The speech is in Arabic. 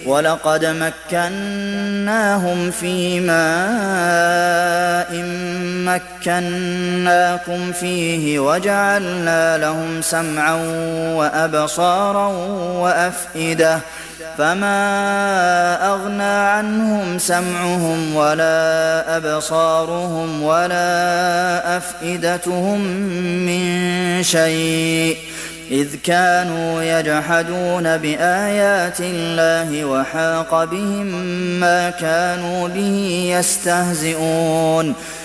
وَلَقَدْ مَكَّنَّاهُمْ فِي مَاءٍ مَّكَّنَّاكُمْ فِيهِ وَجَعَلْنَا لَهُمْ سَمْعًا وَأَبْصَارًا وَأَفْئِدَةً فَمَا أَغْنَىٰ عَنْهُمْ سَمْعُهُمْ وَلَا أَبْصَارُهُمْ وَلَا أَفْئِدَتُهُم مِّن شَيْءٍ إِذْ كَانُوا يَجْحَدُونَ بِآيَاتِ اللَّهِ وَحَاقَ بِهِم مَّا كَانُوا بِهِ يَسْتَهْزِئُونَ